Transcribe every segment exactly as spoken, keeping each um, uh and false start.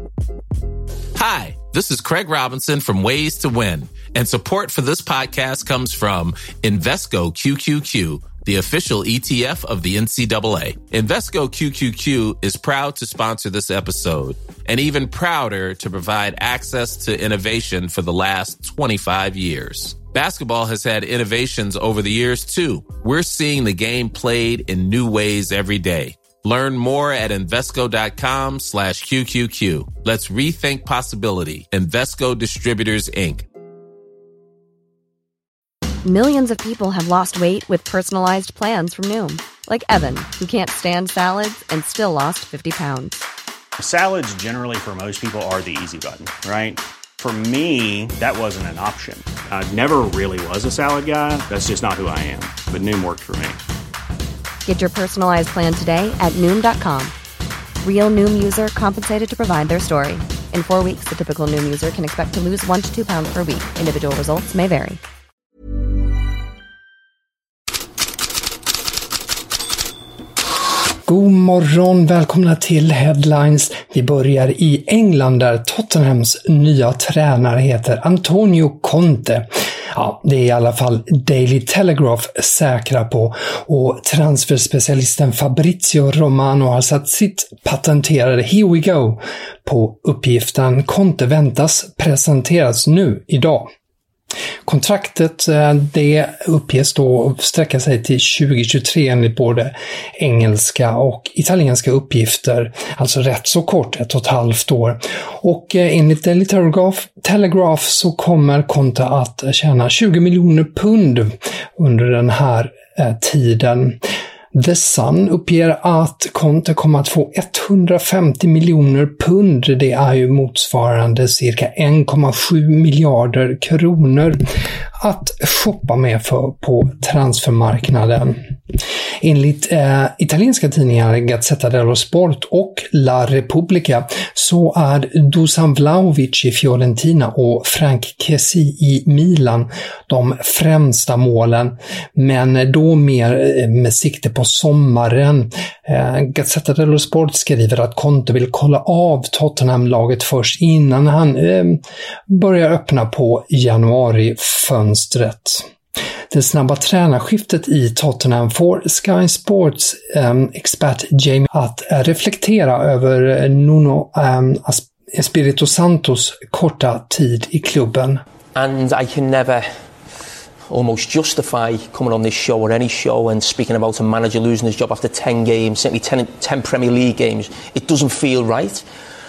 Hi, this is Craig Robinson from Ways to Win, and support for this podcast comes from Invesco Q Q Q, the official E T F of the N C double A. Invesco Q Q Q is proud to sponsor this episode, and even prouder to provide access to innovation for the last twenty-five years. Basketball has had innovations over the years, too. We're seeing the game played in new ways every day. Learn more at Invesco.com slash QQQ. Let's rethink possibility. Invesco Distributors, Incorporated. Millions of people have lost weight with personalized plans from Noom. Like Evan, who can't stand salads and still lost fifty pounds. Salads generally for most people are the easy button, right? For me, that wasn't an option. I never really was a salad guy. That's just not who I am. But Noom worked for me. Get your personalized plan today at Noom dot com. Real Noom user compensated to provide their story. In four weeks, the typical Noom user can expect to lose one to two pounds per week. Individual results may vary. God morgon, välkomna till Headlines. Vi börjar i England där Tottenhams nya tränare heter Antonio Conte. Ja, det är i alla fall Daily Telegraph säkra på, och transferspecialisten Fabrizio Romano har satt sitt patenterade "Here we go" på uppgiften. Conte väntas presenteras nu idag. Kontraktet det uppges då sträcka sig till tjugo tjugotre enligt både engelska och italienska uppgifter, alltså rätt så kort, ett och ett halvt år. Och enligt Daily Telegraph, Telegraph så kommer Conte att tjäna tjugo miljoner pund under den här eh, tiden. The Sun uppger att Conte kommer att få etthundrafemtio miljoner pund. Det är ju motsvarande cirka en komma sju miljarder kronor att shoppa med för på transfermarknaden. Enligt eh, italienska tidningar Gazzetta dello Sport och La Repubblica så är Dusan Vlahovic i Fiorentina och Frank Kessie i Milan de främsta målen, men då mer med sikte på sommaren. Eh, Gazzetta dello Sport skriver att Conte vill kolla av Tottenham-laget först innan han eh, börjar öppna på januarifönstret. Det snabba tränarskiftet i Tottenham får Sky Sports um, expert Jamie att uh, reflektera över Nuno um, Espirito Santos korta tid i klubben. And I can never almost justify coming on this show or any show and speaking about a manager losing his job after ten games, certainly ten, ten Premier League games. It doesn't feel right.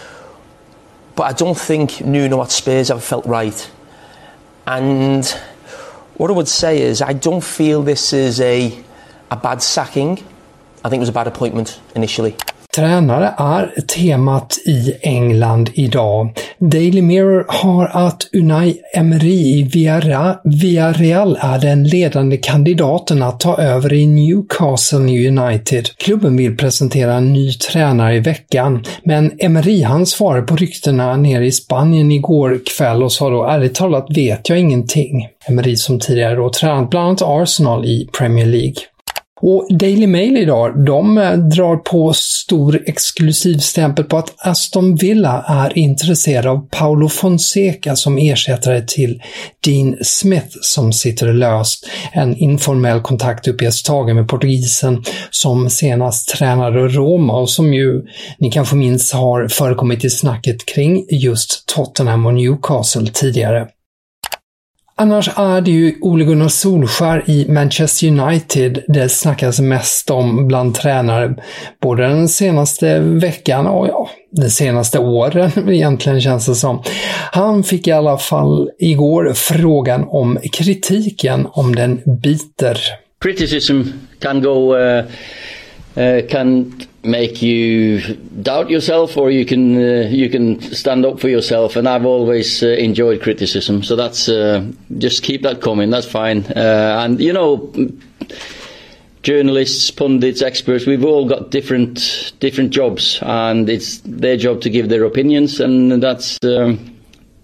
But I don't think Nuno at Spurs ever felt right. And what I would say is I don't feel this is a, a bad sacking. I think it was a bad appointment initially. Tränare är temat i England idag. Daily Mirror har att Unai Emery i Villarreal är den ledande kandidaten att ta över i Newcastle United. Klubben vill presentera en ny tränare i veckan, men Emery han svarade på ryktena nere i Spanien igår kväll och sa då: ärligt talat vet jag ingenting. Emery som tidigare då tränat bland annat Arsenal i Premier League. Och Daily Mail idag, de drar på stor exklusiv stämpel på att Aston Villa är intresserad av Paulo Fonseca som ersättare till Dean Smith som sitter löst. En informell kontakt uppges tagen med portugisen som senast tränade Roma och som ju ni kanske minns har förekommit i snacket kring just Tottenham och Newcastle tidigare. Annars är det ju Ole Gunnar Solskjær i Manchester United det snackas mest om bland tränare både den senaste veckan och ja, de senaste åren egentligen känns det som. Han fick i alla fall igår frågan om kritiken, om den biter. Criticism can go uh, uh, can make you doubt yourself, or you can uh, you can stand up for yourself, and I've always uh, enjoyed criticism, so that's uh, just keep that coming, that's fine. Uh, and you know, journalists, pundits, experts, we've all got different different jobs, and it's their job to give their opinions, and that's um,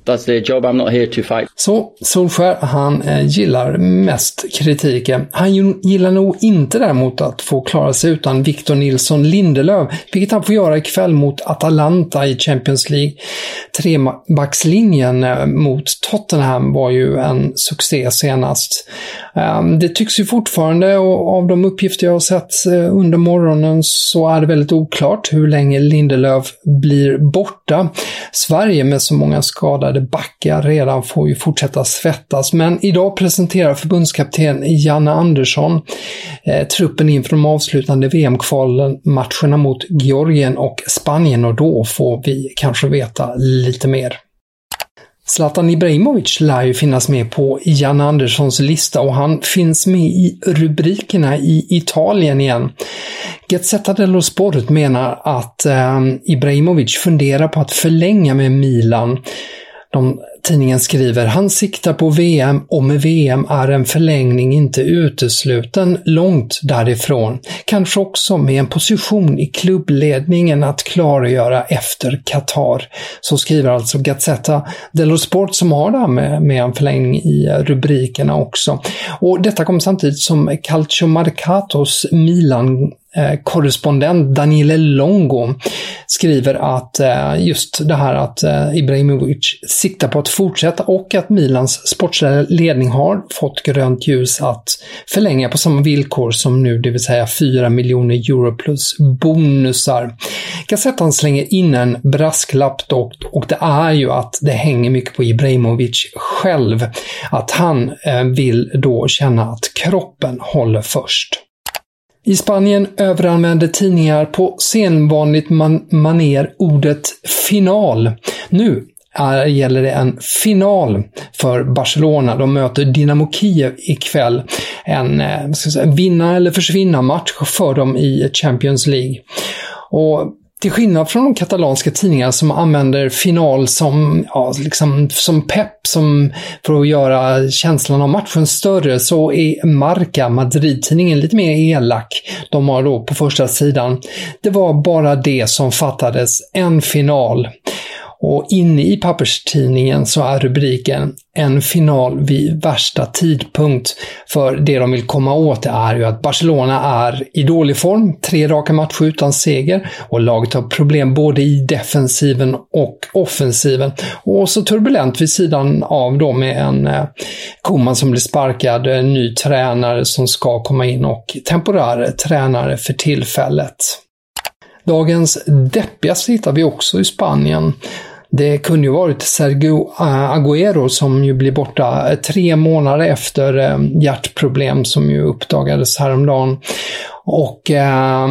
that's their job. I'm not here to fight. Så Solskjær, han eh, gillar mest kritiken. Han gillar nog inte däremot att få klara sig utan Victor Nilsson Lindelöf, vilket han får göra ikväll mot Atalanta i Champions League. Trebackslinjen eh, mot Tottenham var ju en succé senast. Eh, det tycks ju fortfarande, och av de uppgifter jag har sett eh, under morgonen, så är det väldigt oklart hur länge Lindelöf blir borta. Sverige med så många skadade backar redan får ju fortsätta svettas, men idag presenterar förbundskapten Janne Andersson eh, truppen inför de avslutande V M-kvalen matcherna mot Georgien och Spanien, och då får vi kanske veta lite mer. Zlatan Ibrahimovic lär ju finnas med på Janne Anderssons lista, och han finns med i rubrikerna i Italien igen. Gazzetta dello Sport menar att eh, Ibrahimovic funderar på att förlänga med Milan. De, tidningen skriver: han siktar på V M, och med V M är en förlängning inte utesluten långt därifrån. Kanske också med en position i klubbledningen att klargöra efter Qatar. Så skriver alltså Gazzetta dello Sport, som har det här med, med en förlängning i rubrikerna också. Och detta kommer samtidigt som Calcio Mercatos Milan Eh, korrespondent Daniele Longo skriver att eh, just det här att eh, Ibrahimovic siktar på att fortsätta, och att Milans sportsliga ledning har fått grönt ljus att förlänga på samma villkor som nu, det vill säga fyra miljoner euro plus bonusar. Gazettan slänger in en brasklapp dock, och det är ju att det hänger mycket på Ibrahimovic själv, att han eh, vill då känna att kroppen håller först. I Spanien överanvänder tidningar på sedvanligt man- maner ordet final. Nu är, gäller det en final för Barcelona. De möter Dynamo Kiev ikväll. En eh, ska säga, vinna eller försvinna match för dem i Champions League. Och till skillnad från de katalanska tidningar som använder final som, ja, liksom, som pepp som för att göra känslan av matchen större, så är Marca, Madrid-tidningen, lite mer elak. De har då på första sidan: det var bara det som fattades, en final. Och inne i papperstidningen så är rubriken en final vid värsta tidpunkt. För det de vill komma åt är ju att Barcelona är i dålig form, tre raka matcher utan seger, och laget har problem både i defensiven och offensiven. Och så turbulent vid sidan av då med en eh, Koeman som blir sparkad, en ny tränare som ska komma in och temporär tränare för tillfället. Dagens deppigaste hittar vi också i Spanien. Det kunde ju varit Sergio Agüero som ju blir borta tre månader efter hjärtproblem som ju uppdagades häromdagen. Och, eh,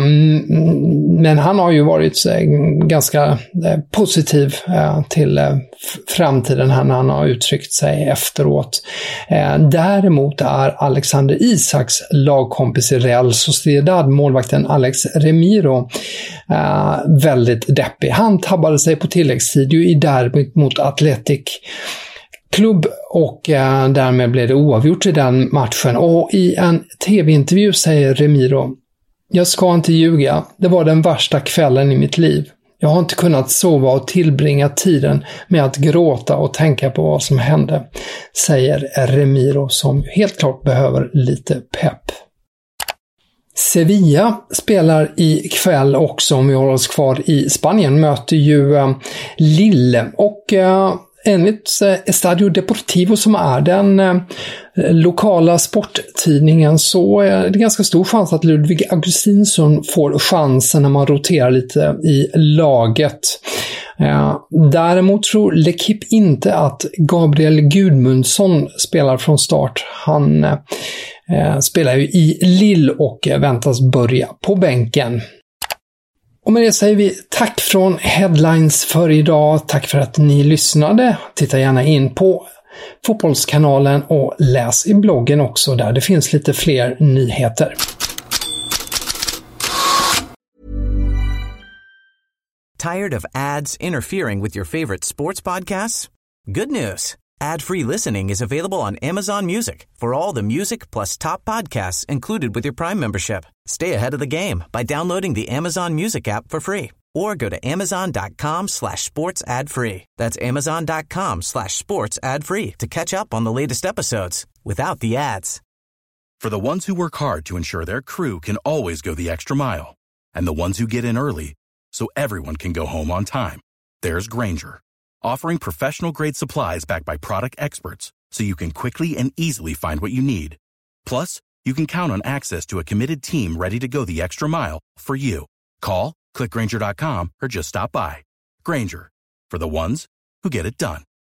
men han har ju varit eh, ganska eh, positiv eh, till eh, framtiden här när han har uttryckt sig efteråt. Eh, däremot är Alexander Isaks lagkompis i Real Sociedad, målvakten Alex Remiro, eh, väldigt deppig. Han tabbade sig på tilläggstid ju i derbyt mot Athletic klubb, och eh, därmed blev det oavgjort i den matchen. Och i en tv-intervju säger Remiro: jag ska inte ljuga, det var den värsta kvällen i mitt liv. Jag har inte kunnat sova och tillbringa tiden med att gråta och tänka på vad som hände, säger Remiro, som helt klart behöver lite pepp. Sevilla spelar i kväll också, om vi håller oss kvar i Spanien, möter ju eh, Lille, och eh, enligt Estadio Deportivo, som är den eh, lokala sporttidningen, så är det ganska stor chans att Ludvig Augustinsson får chansen när man roterar lite i laget. Eh, däremot tror L'Equipe inte att Gabriel Gudmundsson spelar från start. Han eh, spelar ju i Lille och väntas börja på bänken. Och med det säger vi tack från Headlines för idag. Tack för att ni lyssnade. Titta gärna in på Fotbollskanalen och läs i bloggen också, där det finns lite fler nyheter. Tired of ads interfering with your favorite sports podcasts? Good news. Ad-free listening is available on Amazon Music for all the music plus top podcasts included with your Prime membership. Stay ahead of the game by downloading the Amazon Music app for free or go to amazon.com slash sports ad free. That's amazon.com slash sports ad free to catch up on the latest episodes without the ads. For the ones who work hard to ensure their crew can always go the extra mile, and the ones who get in early so everyone can go home on time, there's Grainger, offering professional-grade supplies backed by product experts so you can quickly and easily find what you need. Plus, you can count on access to a committed team ready to go the extra mile for you. Call, click Grainger dot com, or just stop by. Grainger, for the ones who get it done.